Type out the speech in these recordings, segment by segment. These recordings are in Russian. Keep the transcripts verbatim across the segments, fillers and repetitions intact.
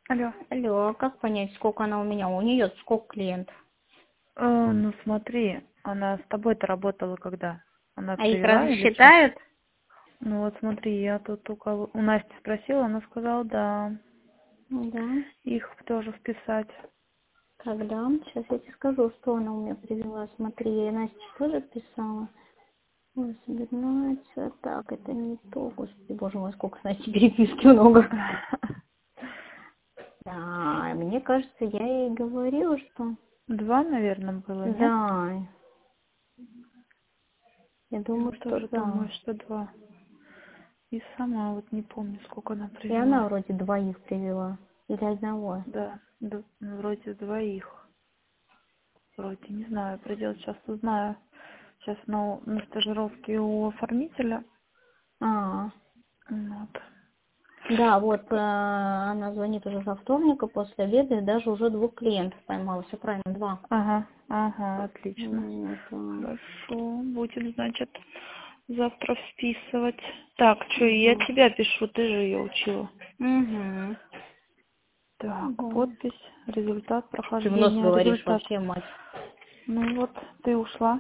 Алло. Алло, а как понять, сколько она у меня? У нее сколько клиентов? Э, ну смотри, она с тобой-то работала когда? Она А их привела разве или что? считают? Ну вот смотри, я тут у кого... У Насти спросила, она сказала, да, Да. их тоже вписать. Когда? Сейчас я тебе скажу, что она у меня привела. Смотри, я Настя тоже писала. восемнадцать. Так, это не то. Господи, боже мой, сколько с Настей переписки много. Да, мне кажется, я ей говорила, что... Два, наверное, было, нет? Да, я Я думаю, вот что тоже да. думаю, что два. И сама вот не помню, сколько она И она привела. вроде двоих привела. Или одного. Да, д- вроде двоих. Вроде, не знаю, придется сейчас узнаю. Сейчас на, на стажировке у оформителя. А, Вот. да, вот э, она звонит уже со вторника после обеда и даже уже двух клиентов поймала. Все правильно, два. Ага, ага, отлично. Вот, э, Хорошо, будем, значит, завтра вписывать. Так, что, я угу. тебя пишу, ты же ее учила. Угу. Так, Да. подпись, результат Ты в нос прохождения, говоришь результат. вообще, мать. Ну вот, ты ушла.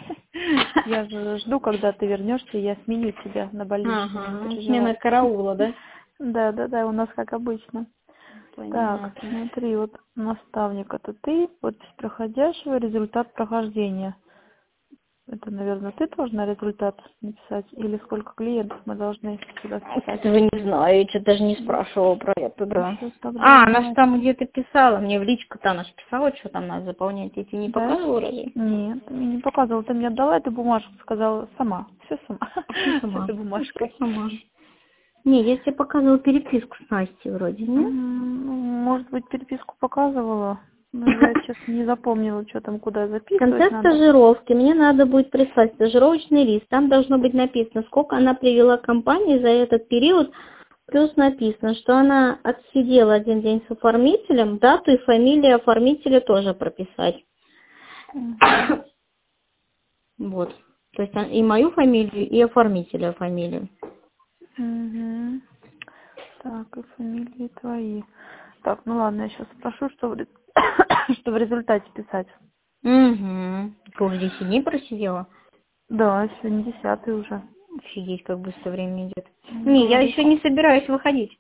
Я же жду, когда ты вернешься, я сменю тебя на больничный, не Ага, смена переживай. караула, да? Да, да, да, у нас как обычно. Так, Понятно. смотри, вот наставник это ты, подпись проходящего, результат прохождения. Это, наверное, ты должна результат написать? Или сколько клиентов мы должны сюда вписать? Этого не знаю, я что-то даже не Да. спрашивала про это, да. Сейчас тогда А, она же узнать. там где-то писала, мне в личку-то она же писала, что там надо заполнять. Я тебе не Да? показывала разве? Нет, ты мне не показывала. Ты мне отдала эту бумажку, сказала сама. Все сама. Все С сама. этой Все бумажкой. сама. Не, я тебе показывала переписку с Настей вроде, нет? М, ну, может быть, переписку показывала. Но я, честно, не запомнила, что там, куда В записывать конце надо. стажировки мне надо будет прислать стажировочный лист. Там должно быть написано, сколько она привела компании за этот период. Плюс написано, что она отсидела один день с оформителем, дату и фамилию оформителя тоже прописать. Угу. Вот. То есть и мою фамилию, и оформителя фамилию. Угу. Так, и фамилии твои. Так, ну ладно, я сейчас спрошу, что в, ре- что в результате писать. Угу. Ты уже десять дней просидела? Да, сегодня десятый уже. Офигеть, как быстро время идет. Ну, Не, я говоришь. еще не собираюсь выходить.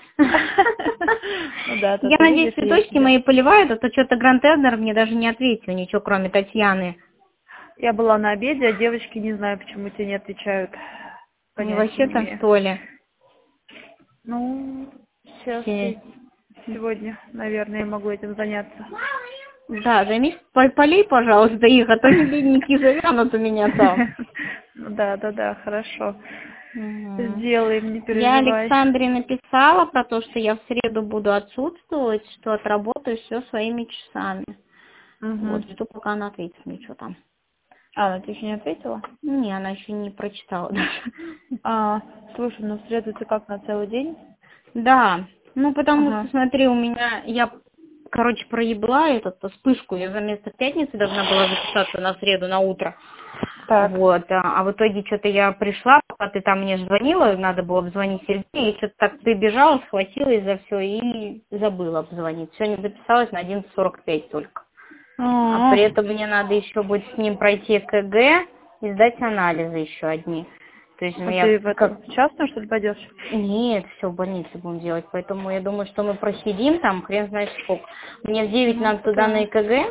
Ну да, то Я ты надеюсь, видишь, я цветочки тебя... мои поливают, а то что-то Гранд Эднер мне даже не ответил ничего, кроме Татьяны. Я была на обеде, а девочки, не знаю, почему тебе не отвечают. Они Понятия вообще не там, имею. что ли? Ну, сейчас Все. и сегодня, наверное, я могу этим заняться. Да, займись, пол- полей, пожалуйста, их, а то они бедненькие завянут у меня там. Ну да, да, да, хорошо. Мгм. Сделаем, не Я переживай. Александре написала про то, что я в среду буду отсутствовать, что отработаю все своими часами. Угу. Вот, жду, пока она ответит мне, что там. А, ну ты еще не ответила? Не, она еще не прочитала даже. А, слушай, ну в среду ты как, на целый день? Да, ну потому что, Ага. смотри, у меня, я, короче, проебла этот вспышку, я вместо пятницы должна была записаться на среду, на утро. Так. Вот, а, а в итоге что-то я пришла, пока ты там мне звонила, надо было обзвонить Сергея, и что-то так прибежала, схватилась за все и забыла обзвонить. Сегодня записалась на одиннадцать сорок пять только. А А, при этом мне надо еще будет с ним пройти КГ и сдать анализы еще одни. То есть, ну, а я ты в как... эту частную, что ли, пойдешь? Нет, все в больнице будем делать, поэтому я думаю, что мы просидим там, хрен знает сколько. Мне в девять Ну, надо туда на да. ЭКГ,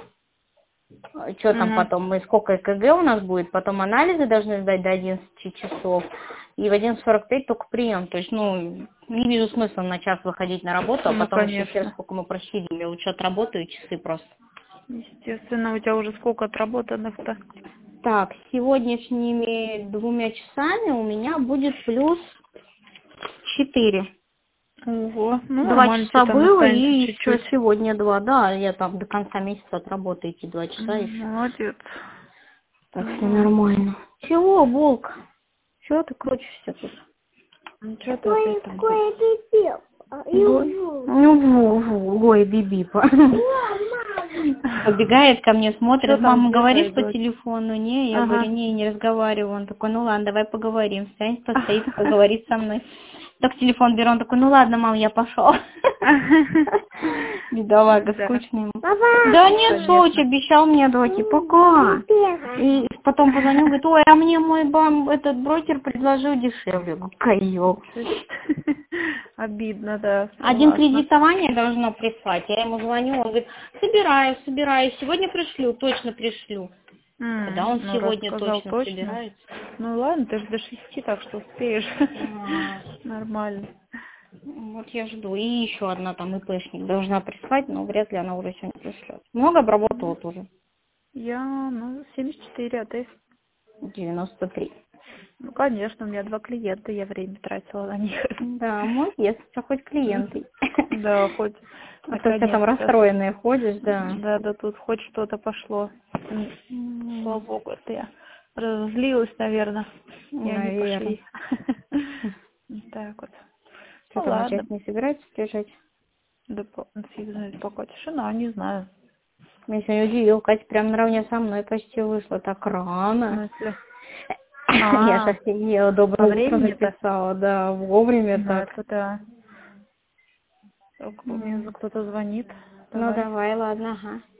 что там Угу. потом, мы сколько ЭКГ у нас будет, потом анализы должны сдать до одиннадцати часов, и в одиннадцать сорок пять только прием. То есть, ну, не вижу смысла на час выходить на работу, а Ну, потом еще хер конечно. сколько мы просидим. Я лучше отработаю часы просто. Естественно, у тебя уже сколько отработанных-то? Так, с сегодняшними двумя часами у меня будет плюс четыре. Ого, ну Два нормально, тебе часа там было останется и еще чуть-чуть. сегодня два. Да, я там до конца месяца отработаю эти два часа и М, все. Молодец. Так все Ага. нормально. Чего, Волк? Чего ты крутишься тут? Ну что ты опять там? Гой. Ну, ву, ву, гой, бибипа. Побегает ко мне, Что смотрит. там, Мама, где твоя говоришь по дочь? телефону? Не, я говорю, Ага. не, не разговариваю. Он такой, ну ладно, давай поговорим. Встанет, постоит, поговорит со мной. Так телефон беру, он такой, ну ладно, мам, я пошел. Бедолага, Да. скучный ему. Да нет, Конечно. Соч, обещал мне, давайте, пока. И потом позвонил, говорит, ой, а мне мой бам, этот брокер предложил дешевле. Говорю, козел. Обидно, да. Один Согласна. кредитование должно прислать. Я ему звоню, он говорит, собираю, собираю, сегодня пришлю, точно пришлю. М, Когда он ну, сегодня рассказал точно точно. собирается. Ну ладно, ты же до шести, так что успеешь. А, Нормально. Вот я жду. И еще одна там ИПшник должна прислать, но вряд ли она уже сегодня пришлет. Много обработала тоже. Я, ну, семьдесят четыре, а ты? девяносто три. Ну, конечно, у меня два клиента, я время тратила на них. Да, молодец, что хоть клиенты. Да, хоть А то все там наконец-то. расстроенные ходишь, да. Да, да, тут хоть что-то пошло. М, М, Слава богу, это я разозлилась, наверное, и они Наверное. пошли. Так вот. Что Ну там, ладно. начать не собирается приезжать? Да по- фиг знает, пока тишина, не знаю. Меня сегодня удивил, Катя прям наравне со мной почти вышла так В рано. смысле? Я же А, офигела, по доброе утро времени-то? написала, да, вовремя Ну, так. это да. Так, у меня М. кто-то звонит. Ну Давай. давай, ладно, ага.